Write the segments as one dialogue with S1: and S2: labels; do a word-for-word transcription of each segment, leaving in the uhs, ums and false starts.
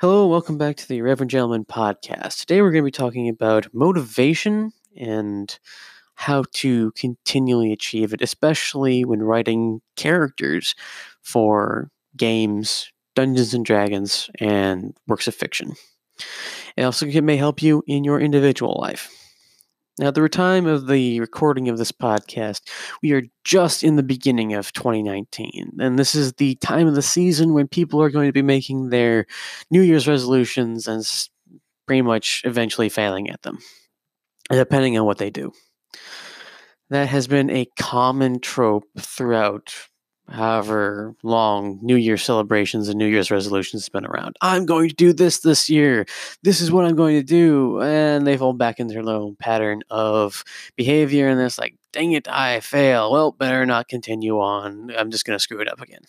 S1: Hello, welcome back to the Reverend Gentleman podcast. Today we're going to be talking about motivation and how to continually achieve it, especially when writing characters for games, Dungeons and Dragons, and works of fiction. It also may help you in your individual life. Now, at the time of the recording of this podcast, we are just in the beginning of twenty nineteen, and this is the time of the season when people are going to be making their New Year's resolutions and pretty much eventually failing at them, depending on what they do. That has been a common trope throughout however long New Year's celebrations and New Year's resolutions have been around. I'm going to do this this year. This is what I'm going to do. And they fall back into their own pattern of behavior. And it's like, dang it, I fail. Well, better not continue on. I'm just going to screw it up again.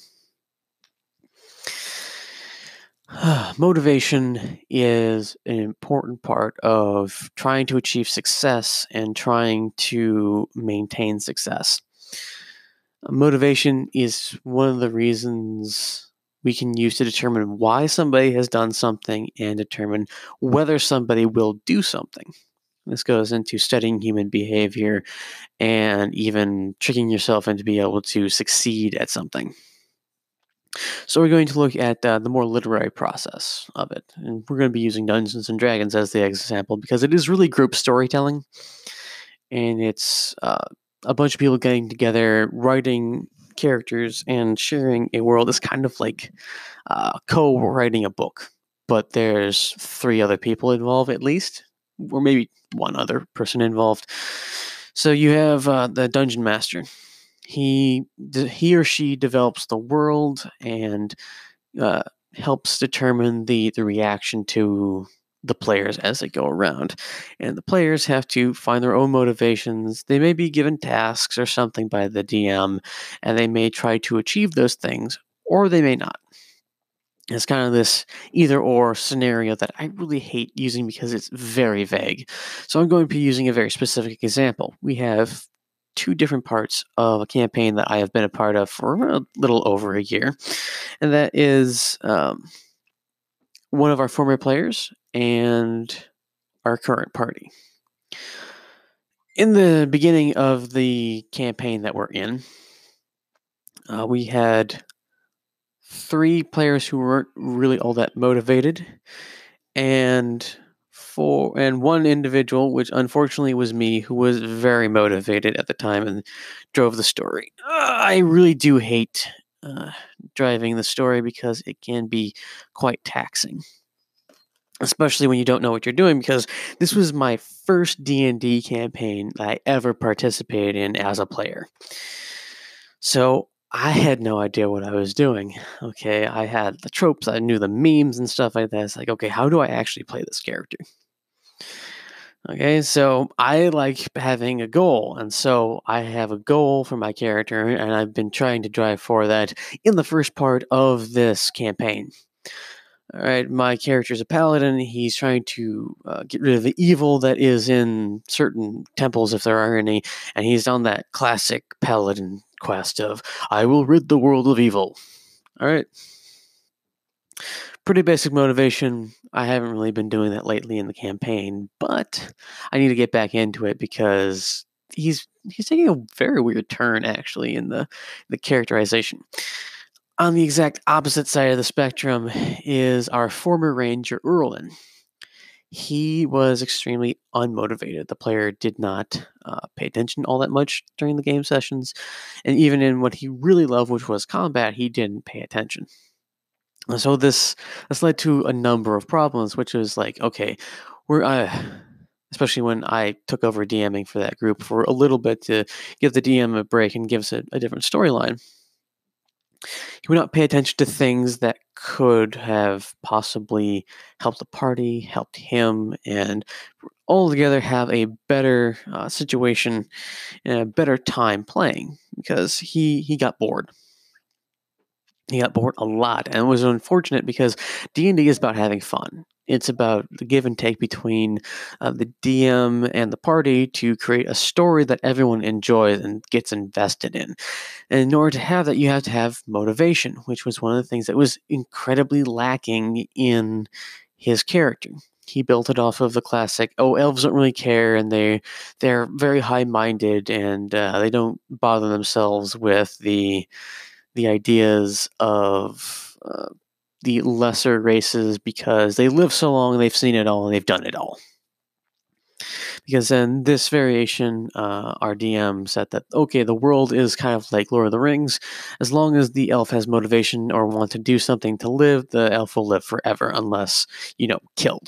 S1: Motivation is an important part of trying to achieve success and trying to maintain success. Motivation is one of the reasons we can use to determine why somebody has done something and determine whether somebody will do something. This goes into studying human behavior and even tricking yourself into being able to succeed at something. So we're going to look at uh, the more literary process of it. And we're going to be using Dungeons and Dragons as the example because it is really group storytelling. And it's uh, a bunch of people getting together, writing characters, and sharing a world. It's kind of like uh, co-writing a book. But there's three other people involved at least, or maybe one other person involved. So you have uh, the Dungeon Master. He he or she develops the world and uh, helps determine the, the reaction to the players as they go around. And the players have to find their own motivations. They may be given tasks or something by the D M, and they may try to achieve those things, or they may not. It's kind of this either-or scenario that I really hate using because it's very vague. So I'm going to be using a very specific example. We have two different parts of a campaign that I have been a part of for a little over a year. And that is um, one of our former players and our current party. In the beginning of the campaign that we're in, uh, we had three players who weren't really all that motivated, and four and one individual, which unfortunately was me, who was very motivated at the time and drove the story. Uh, I really do hate uh, driving the story because it can be quite taxing, especially when you don't know what you're doing, because this was my first D and D campaign that I ever participated in as a player. So I had no idea what I was doing. Okay, I had the tropes, I knew the memes and stuff like that. It's like, okay, how do I actually play this character? Okay, so I like having a goal, and so I have a goal for my character, and I've been trying to drive for that in the first part of this campaign. All right, my character is a paladin. He's trying to uh, get rid of the evil that is in certain temples, if there are any, and he's on that classic paladin quest of, I will rid the world of evil. All right. Pretty basic motivation. I haven't really been doing that lately in the campaign, but I need to get back into it because he's he's taking a very weird turn, actually, in the, the characterization. On the exact opposite side of the spectrum is our former ranger, Erlin. He was extremely unmotivated. The player did not uh, pay attention all that much during the game sessions, and even in what he really loved, which was combat, he didn't pay attention. So this this led to a number of problems, which was like, okay, we're uh, especially when I took over DMing for that group for a little bit to give the D M a break and give us a, a different storyline. He would not pay attention to things that could have possibly helped the party, helped him, and altogether have a better uh, situation and a better time playing because he he got bored. He got bored a lot, and it was unfortunate because D and D is about having fun. It's about the give and take between uh, the D M and the party to create a story that everyone enjoys and gets invested in. And in order to have that, you have to have motivation, which was one of the things that was incredibly lacking in his character. He built it off of the classic, oh, elves don't really care, and they they're very high minded, and uh, they don't bother themselves with the the ideas of uh, the lesser races because they live so long, they've seen it all, and they've done it all. Because in this variation, uh, our D M said that, okay, the world is kind of like Lord of the Rings. As long as the elf has motivation or want to do something to live, the elf will live forever unless, you know, killed.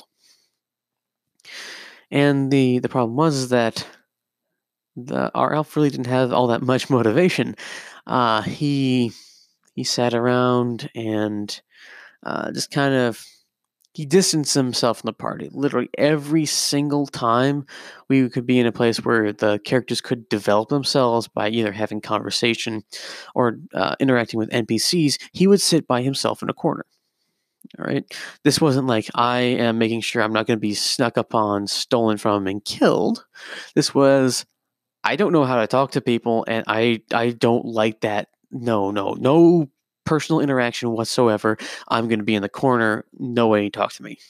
S1: And the, the problem was is that the, our elf really didn't have all that much motivation. Uh, he he sat around and uh, just kind of he distanced himself from the party. Literally every single time we could be in a place where the characters could develop themselves by either having conversation or uh, interacting with N P Cs, he would sit by himself in a corner. All right. This wasn't like I am making sure I'm not going to be snuck upon, stolen from, and killed. This was I don't know how to talk to people, and I I don't like that. No, no, no personal interaction whatsoever. I'm going to be in the corner. No way to talk to me.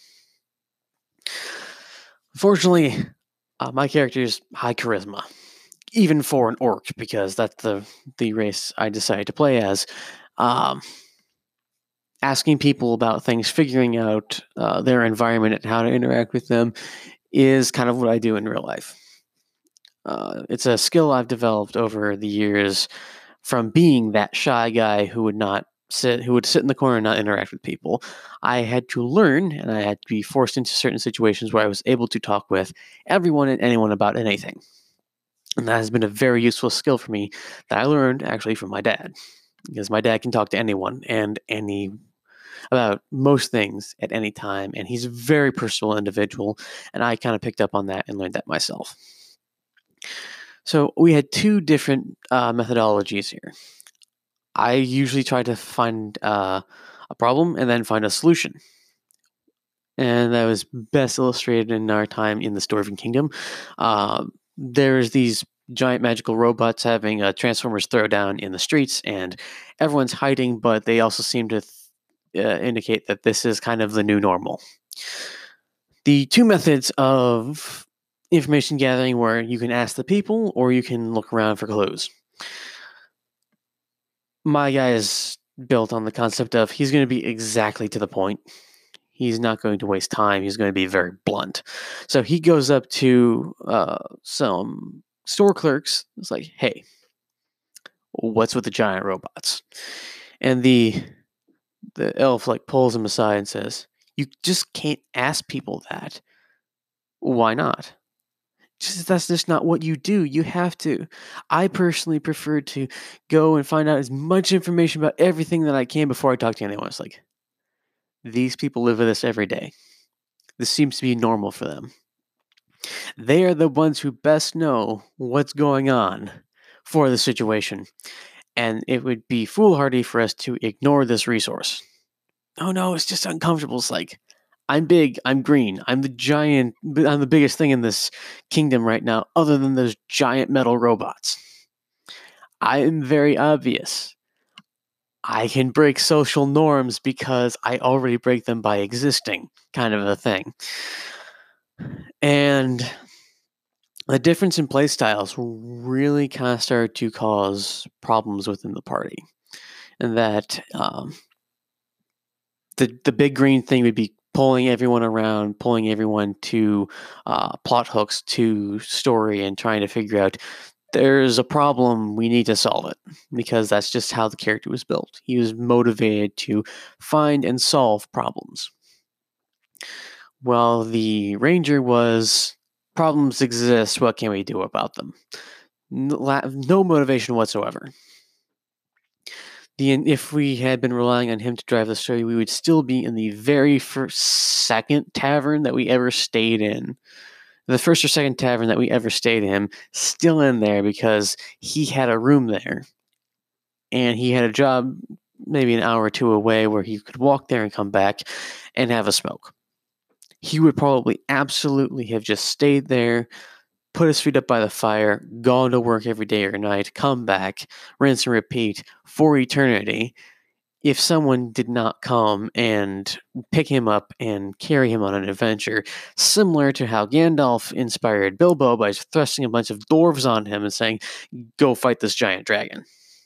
S1: Fortunately, uh, my character is high charisma, even for an orc, because that's the the race I decided to play as. Um, asking people about things, figuring out uh, their environment and how to interact with them is kind of what I do in real life. Uh, it's a skill I've developed over the years from being that shy guy who would not sit, who would sit in the corner and not interact with people. I had to learn, and I had to be forced into certain situations where I was able to talk with everyone and anyone about anything. And that has been a very useful skill for me that I learned actually from my dad, because my dad can talk to anyone and any about most things at any time, and he's a very personal individual, and I kind of picked up on that and learned that myself. So we had two different uh, methodologies here. I usually try to find uh, a problem and then find a solution. And that was best illustrated in our time in the Dwarven Kingdom. Uh, there's these giant magical robots having a Transformers throwdown in the streets, and everyone's hiding, but they also seem to th- uh, indicate that this is kind of the new normal. The two methods of information gathering where you can ask the people or you can look around for clues. My guy is built on the concept of he's going to be exactly to the point. He's not going to waste time. He's going to be very blunt. So he goes up to uh, some store clerks. It's like, hey, what's with the giant robots? And the the elf like pulls him aside and says, you just can't ask people that. Why not? Just, that's just not what you do. You have to. I personally prefer to go and find out as much information about everything that I can before I talk to anyone. It's like, these people live with this every day. This seems to be normal for them. They are the ones who best know what's going on for the situation. And it would be foolhardy for us to ignore this resource. Oh no, it's just uncomfortable. It's like, I'm big, I'm green, I'm the giant, I'm the biggest thing in this kingdom right now, other than those giant metal robots. I am very obvious. I can break social norms because I already break them by existing, kind of a thing. And the difference in play styles really kind of started to cause problems within the party. And that um, the the big green thing would be pulling everyone around, pulling everyone to uh, plot hooks, to story, and trying to figure out there's a problem, we need to solve it, because that's just how the character was built. He was motivated to find and solve problems. While the ranger was, problems exist, what can we do about them? No motivation whatsoever. The, if we had been relying on him to drive the story, we would still be in the very first, second tavern that we ever stayed in. The first or second tavern that we ever stayed in, still in there because he had a room there. And he had a job maybe an hour or two away where he could walk there and come back and have a smoke. He would probably absolutely have just stayed there, put his feet up by the fire, gone to work every day or night, come back, rinse and repeat for eternity, if someone did not come and pick him up and carry him on an adventure, similar to how Gandalf inspired Bilbo by thrusting a bunch of dwarves on him and saying, "Go fight this giant dragon."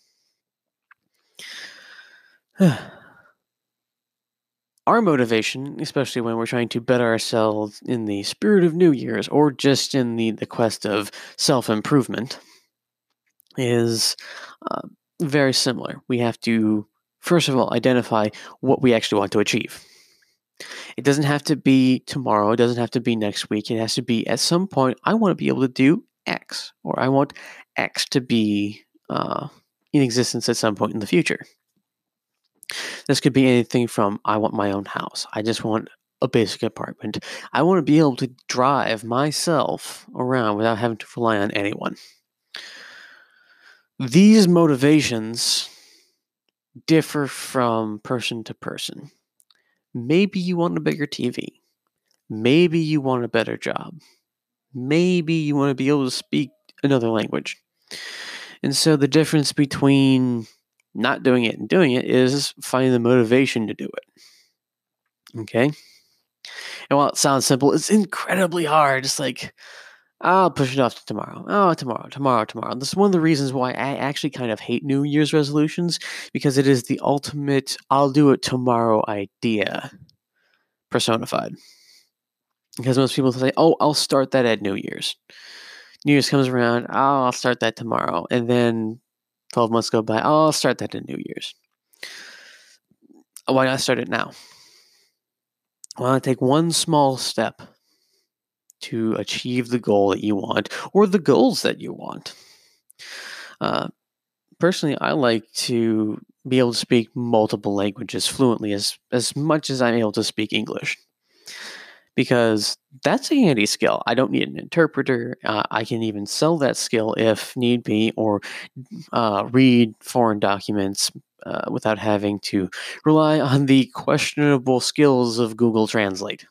S1: Our motivation, especially when we're trying to better ourselves in the spirit of New Year's or just in the, the quest of self-improvement, is uh, very similar. We have to, first of all, identify what we actually want to achieve. It doesn't have to be tomorrow. It doesn't have to be next week. It has to be at some point, I want to be able to do X, or I want X to be uh, in existence at some point in the future. This could be anything from, I want my own house. I just want a basic apartment. I want to be able to drive myself around without having to rely on anyone. These motivations differ from person to person. Maybe you want a bigger T V. Maybe you want a better job. Maybe you want to be able to speak another language. And so the difference between not doing it and doing it is finding the motivation to do it. Okay? And while it sounds simple, it's incredibly hard. It's like, I'll push it off to tomorrow. Oh, tomorrow, tomorrow, tomorrow. This is one of the reasons why I actually kind of hate New Year's resolutions, because it is the ultimate I'll do it tomorrow idea personified. Because most people say, oh, I'll start that at New Year's. New Year's comes around, oh, I'll start that tomorrow. And then twelve months go by, oh, I'll start that at New Year's. Why not start it now? Why not take one small step to achieve the goal that you want, or the goals that you want? Uh, personally, I like to be able to speak multiple languages fluently as, as much as I'm able to speak English. Because that's a handy skill. I don't need an interpreter. Uh, I can even sell that skill if need be, or uh, read foreign documents uh, without having to rely on the questionable skills of Google Translate.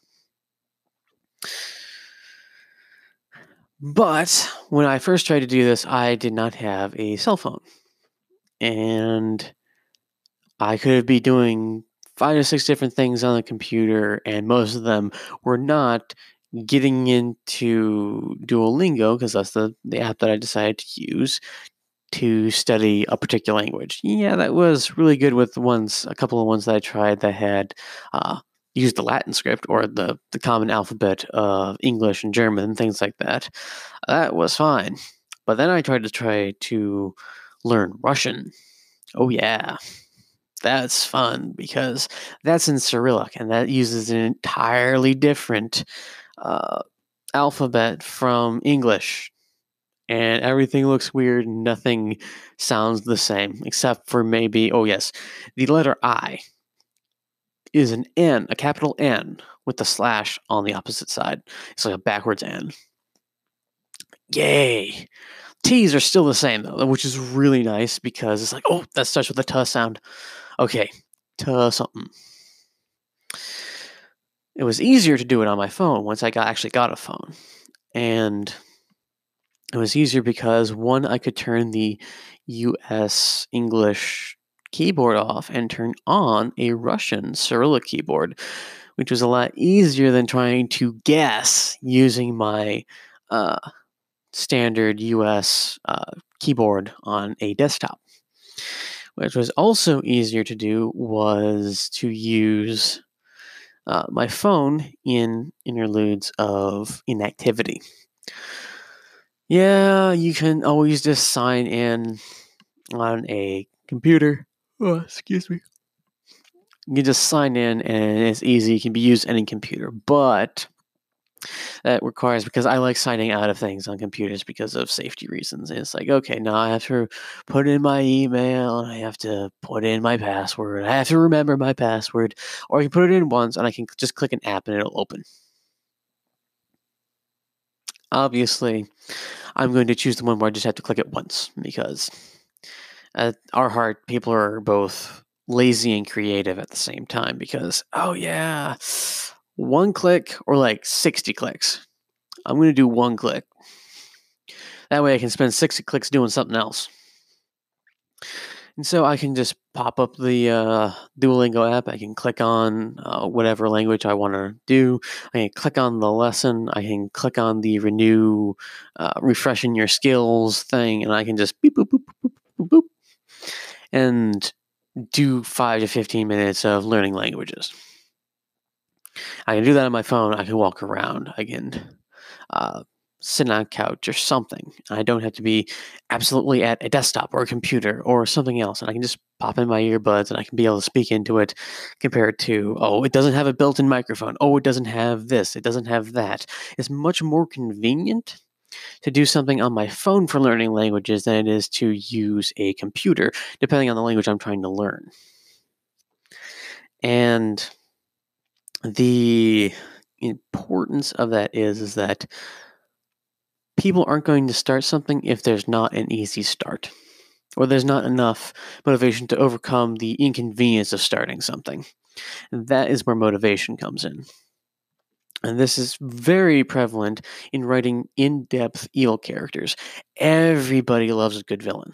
S1: But when I first tried to do this, I did not have a cell phone. And I could be doing five to six different things on the computer, and most of them were not getting into Duolingo, because that's the, the app that I decided to use to study a particular language. Yeah, that was really good with the ones, a couple of ones that I tried that had uh, used the Latin script, or the, the common alphabet of English and German and things like that. That was fine. But then I tried to try to learn Russian. Oh yeah. That's fun, because that's in Cyrillic, and that uses an entirely different uh, alphabet from English. And everything looks weird, and nothing sounds the same, except for maybe, oh yes, the letter I is an N, a capital N, with the slash on the opposite side. It's like a backwards N. Yay! T's are still the same, though, which is really nice, because it's like, oh, that starts with a T sound. Okay, T something. It was easier to do it on my phone once I got actually got a phone. And it was easier because, one, I could turn the U S English keyboard off and turn on a Russian Cyrillic keyboard, which was a lot easier than trying to guess using my uh, standard U S uh, keyboard on a desktop. Which was also easier to do was to use uh, my phone in interludes of inactivity. Yeah, you can always just sign in on a computer. Oh, excuse me. You can just sign in, and it's easy. It can be used any computer, but that requires, because I like signing out of things on computers because of safety reasons. It's like, okay, now I have to put in my email, and I have to put in my password. I have to remember my password, or I can put it in once, and I can just click an app, and it'll open. Obviously, I'm going to choose the one where I just have to click it once, because at our heart, people are both lazy and creative at the same time because, oh yeah, one click or like sixty clicks. I'm going to do one click. That way I can spend sixty clicks doing something else. And so I can just pop up the uh, Duolingo app. I can click on uh, whatever language I want to do. I can click on the lesson. I can click on the renew, uh, refreshing your skills thing, and I can just beep, boop, boop, boop, boop, boop, and do five to fifteen minutes of learning languages. I can do that on my phone. I can walk around. I can uh, sit on a couch or something. I don't have to be absolutely at a desktop or a computer or something else. And I can just pop in my earbuds and I can be able to speak into it compared to, oh, it doesn't have a built-in microphone. Oh, it doesn't have this. It doesn't have that. It's much more convenient to do something on my phone for learning languages than it is to use a computer, depending on the language I'm trying to learn. And the importance of that is, is that people aren't going to start something if there's not an easy start, or there's not enough motivation to overcome the inconvenience of starting something. And that is where motivation comes in. And this is very prevalent in writing in-depth evil characters. Everybody loves a good villain.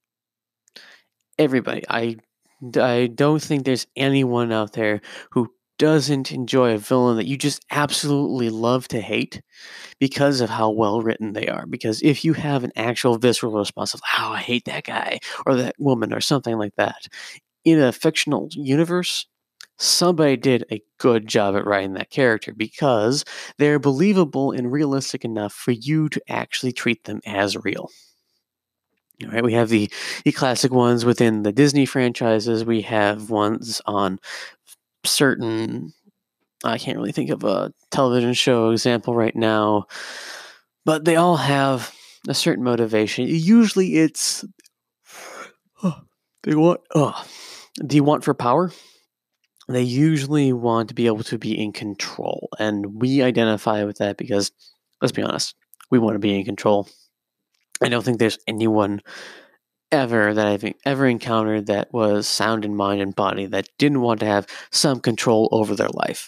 S1: Everybody. I, I don't think there's anyone out there who doesn't enjoy a villain that you just absolutely love to hate because of how well written they are. Because if you have an actual visceral response of, oh, I hate that guy or that woman or something like that, in a fictional universe, somebody did a good job at writing that character because they're believable and realistic enough for you to actually treat them as real. All right, we have the, the classic ones within the Disney franchises. We have ones on certain, I can't really think of a television show example right now, but they all have a certain motivation. Usually it's, oh, they want, oh, do you want for power? They usually want to be able to be in control. And we identify with that because, let's be honest, we want to be in control. I don't think there's anyone ever that I've ever encountered that was sound in mind and body that didn't want to have some control over their life.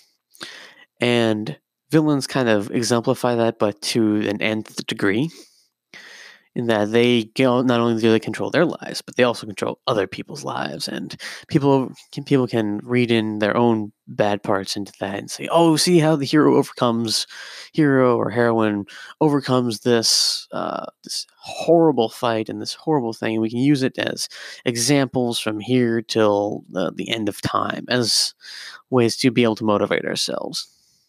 S1: And villains kind of exemplify that, but to an nth degree, in that they not only do they control their lives, but they also control other people's lives. And people can, people can read in their own bad parts into that and say, oh, see how the hero overcomes, hero or heroine overcomes this, uh, this horrible fight and this horrible thing. And we can use it as examples from here till uh, the end of time as ways to be able to motivate ourselves.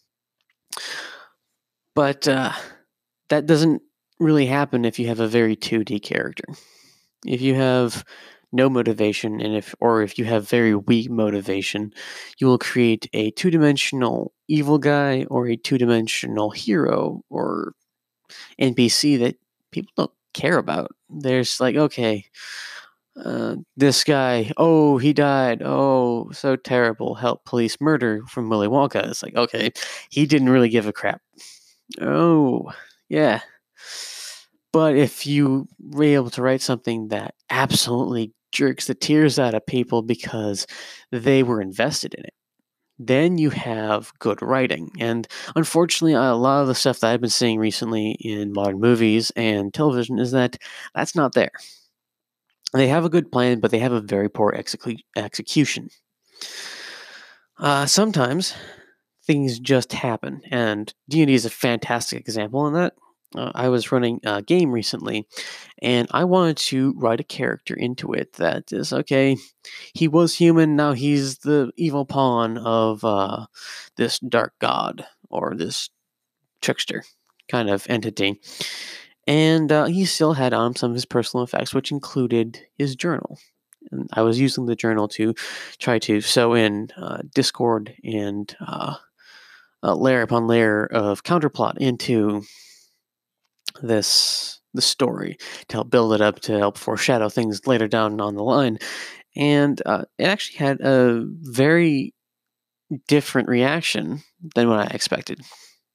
S1: But uh, that doesn't really happen if you have a very two D character. If you have no motivation, and if or if you have very weak motivation, you will create a two-dimensional evil guy or a two-dimensional hero or N P C that people don't care about. There's like, okay, uh, this guy, oh, he died, oh, so terrible, help police murder from Willy Wonka. It's like, okay, he didn't really give a crap. Oh, yeah. But if you were able to write something that absolutely jerks the tears out of people because they were invested in it, then you have good writing. And unfortunately, a lot of the stuff that I've been seeing recently in modern movies and television is that that's not there. They have a good plan, but they have a very poor execu- execution. Uh, sometimes things just happen, and D and D is a fantastic example in that. Uh, I was running a game recently, and I wanted to write a character into it that is, okay, he was human, now he's the evil pawn of uh, this dark god, or this trickster kind of entity. And uh, he still had on some of his personal effects, which included his journal. And I was using the journal to try to sew in uh, discord and uh, uh, layer upon layer of counterplot into this the story to help build it up, to help foreshadow things later down on the line. And uh, it actually had a very different reaction than what I expected.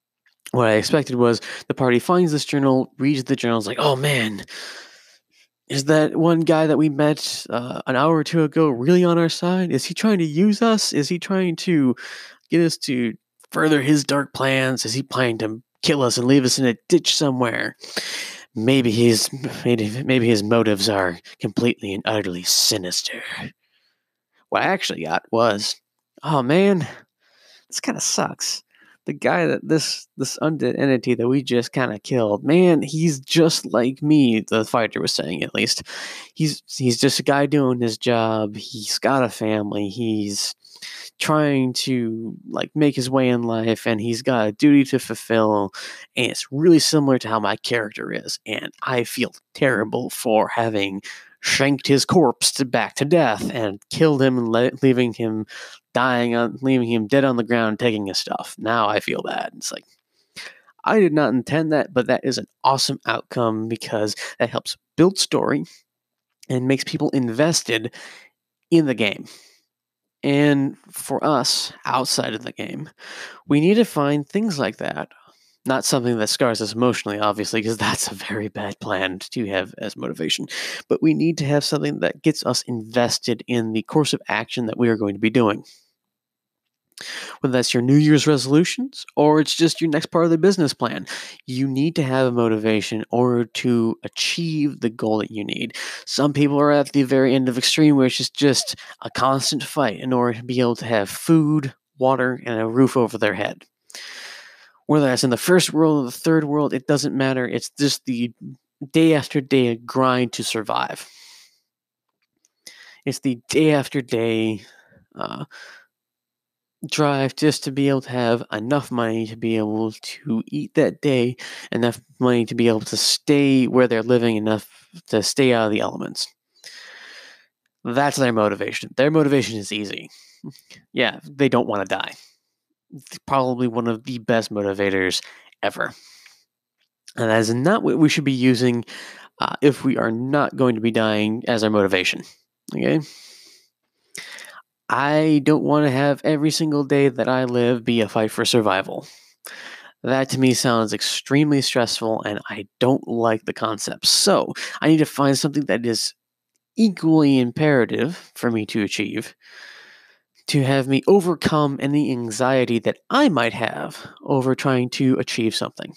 S1: What I expected was the party finds this journal, reads the journal, is like, oh man, Is that one guy that we met uh, an hour or two ago really on our side? Is he trying to use us? Is he trying to get us to further his dark plans? Is he planning to kill us and leave us in a ditch somewhere? Maybe he's maybe, maybe his motives are completely and utterly sinister. What I actually got was, oh man, this kind of sucks. The guy that this this undead entity that we just kind of killed, man, he's just like me. The fighter was saying, at least, he's he's just a guy doing his job. He's got a family. He's trying to like make his way in life, and he's got a duty to fulfill. And it's really similar to how my character is, and I feel terrible for having shanked his corpse to back to death and killed him and le- leaving him dying on leaving him dead on the ground taking his stuff. Now I feel bad. It's like I did not intend that, but that is an awesome outcome because that helps build story and makes people invested in the game. And for us, outside of the game, we need to find things like that. Not something that scars us emotionally, obviously, because that's a very bad plan to have as motivation. But we need to have something that gets us invested in the course of action that we are going to be doing. Whether that's your New Year's resolutions or it's just your next part of the business plan, you need to have a motivation in order to achieve the goal that you need. Some people are at the very end of extreme, which is just a constant fight in order to be able to have food, water, and a roof over their head. Whether that's in the first world or the third world, it doesn't matter. It's just the day after day grind to survive. It's the day after day uh, drive just to be able to have enough money to be able to eat that day, enough money to be able to stay where they're living, enough to stay out of the elements. That's their motivation. Their motivation is easy. Yeah, they don't want to die. It's probably one of the best motivators ever. And that is not what we should be using uh, if we are not going to be dying as our motivation. Okay? I don't want to have every single day that I live be a fight for survival. That to me sounds extremely stressful, and I don't like the concept. So I need to find something that is equally imperative for me to achieve, to have me overcome any anxiety that I might have over trying to achieve something.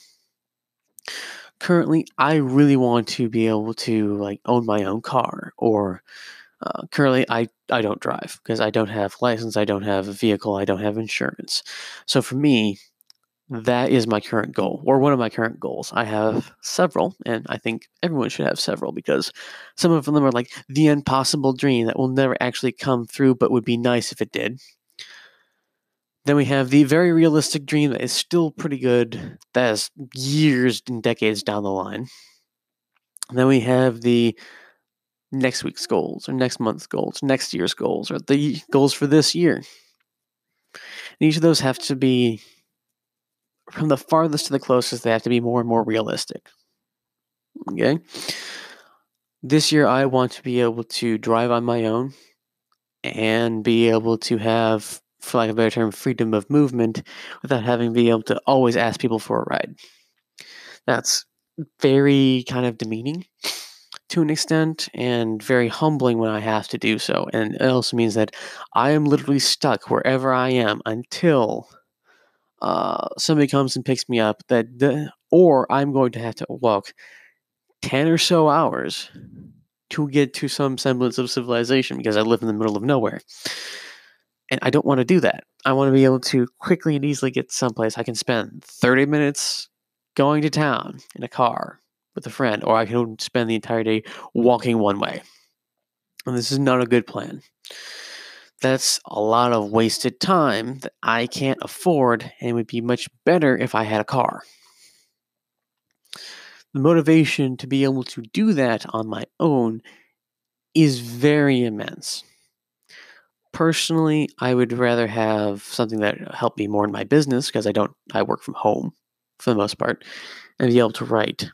S1: Currently, I really want to be able to like own my own car, or uh, currently I, I don't drive because I don't have license, I don't have a vehicle, I don't have insurance. So for me, that is my current goal, or one of my current goals. I have several, and I think everyone should have several because some of them are like the impossible dream that will never actually come through, but would be nice if it did. Then we have the very realistic dream that is still pretty good, that is years and decades down the line. And then we have the next week's goals, or next month's goals, next year's goals, or the goals for this year. And each of those have to be, from the farthest to the closest, they have to be more and more realistic. Okay? This year, I want to be able to drive on my own and be able to have, for lack of a better term, freedom of movement without having to be able to always ask people for a ride. That's very kind of demeaning to an extent and very humbling when I have to do so. And it also means that I am literally stuck wherever I am until uh, somebody comes and picks me up, that the, or I'm going to have to walk ten or so hours to get to some semblance of civilization because I live in the middle of nowhere. And I don't want to do that. I want to be able to quickly and easily get someplace. I can spend thirty minutes going to town in a car with a friend, or I can spend the entire day walking one way. And this is not a good plan. That's a lot of wasted time that I can't afford, and it would be much better if I had a car. The motivation to be able to do that on my own is very immense. Personally, I would rather have something that helped me more in my business because I don't I work from home for the most part and be able to write.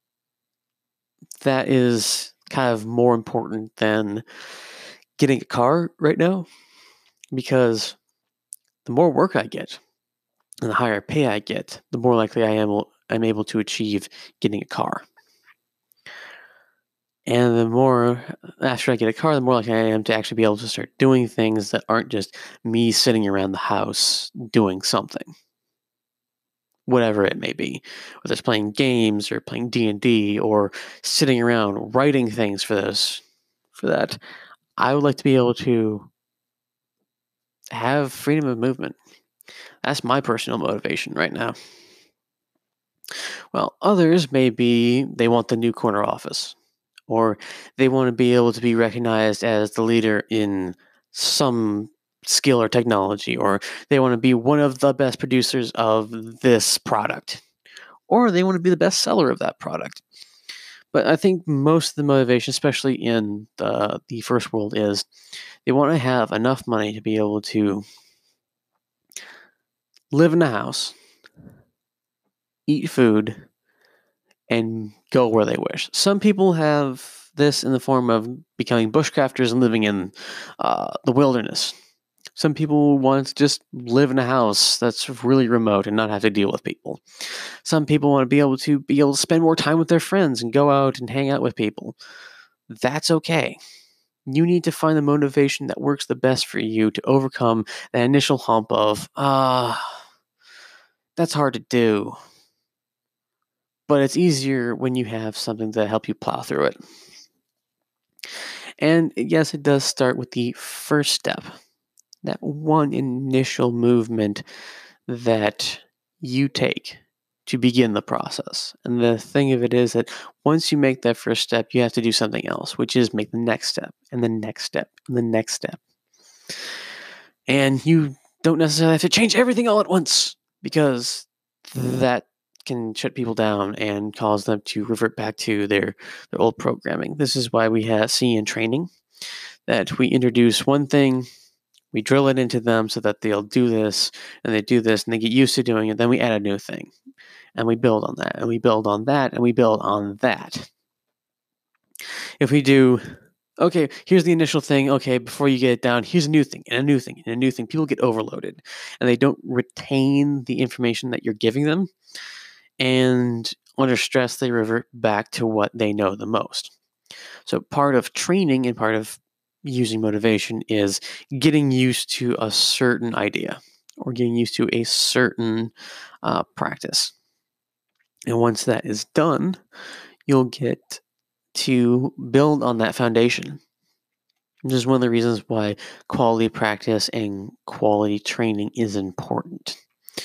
S1: That is kind of more important than getting a car right now, because the more work I get and the higher pay I get, the more likely I am I'm able to achieve getting a car. And the more after I get a car, the more likely I am to actually be able to start doing things that aren't just me sitting around the house doing something, whatever it may be, whether it's playing games or playing D and D or sitting around writing things for this, for that. I would like to be able to have freedom of movement. That's my personal motivation right now. Well, others maybe they want the new corner office, or they want to be able to be recognized as the leader in some skill or technology, or they want to be one of the best producers of this product, or they want to be the best seller of that product. But I think most of the motivation, especially in the, the first world, is they want to have enough money to be able to live in a house, eat food, and go where they wish. Some people have this in the form of becoming bushcrafters and living in uh, the wilderness. Some people want to just live in a house that's really remote and not have to deal with people. Some people want to be able to be able to spend more time with their friends and go out and hang out with people. That's okay. You need to find the motivation that works the best for you to overcome that initial hump of, ah, uh, that's hard to do. But it's easier when you have something to help you plow through it. And yes, it does start with the first step, that one initial movement that you take to begin the process. And the thing of it is that once you make that first step, you have to do something else, which is make the next step, and the next step, and the next step. And you don't necessarily have to change everything all at once, because that can shut people down and cause them to revert back to their, their old programming. This is why we have see in training that we introduce one thing, we drill it into them so that they'll do this, and they do this, and they get used to doing it. Then we add a new thing, and we build on that, and we build on that, and we build on that. If we do, okay, here's the initial thing. Okay, before you get it down, here's a new thing, and a new thing, and a new thing. People get overloaded, and they don't retain the information that you're giving them. And under stress, they revert back to what they know the most. So part of training and part of using motivation is getting used to a certain idea or getting used to a certain uh, practice. And once that is done, you'll get to build on that foundation. This is one of the reasons why quality practice and quality training is important.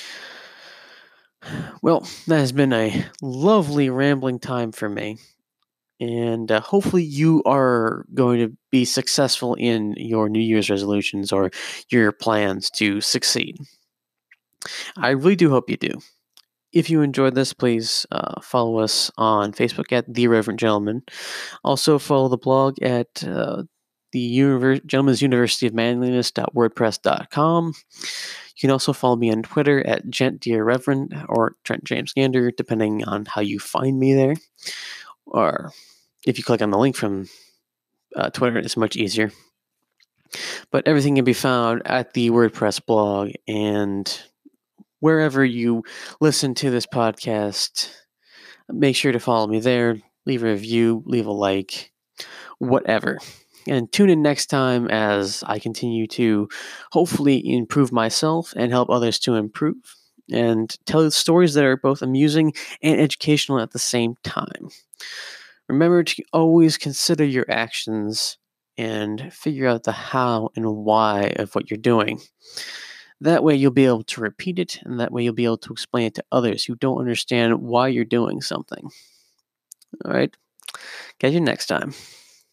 S1: Well, that has been a lovely rambling time for me. And uh, hopefully you are going to be successful in your New Year's resolutions or your plans to succeed. I really do hope you do. If you enjoyed this, please uh, follow us on Facebook at The Reverend Gentleman. Also follow the blog at uh, the Univer- Gentleman's University of Manliness dot wordpress dot com. You can also follow me on Twitter at Gent Dear Reverend or Trent James Gander, depending on how you find me there. Or if you click on the link from uh, Twitter, it's much easier. But everything can be found at the WordPress blog and wherever you listen to this podcast. Make sure to follow me there, leave a review, leave a like, whatever. And tune in next time as I continue to hopefully improve myself and help others to improve and tell stories that are both amusing and educational at the same time. Remember to always consider your actions and figure out the how and why of what you're doing. That way you'll be able to repeat it, and that way you'll be able to explain it to others who don't understand why you're doing something. All right? Catch you next time.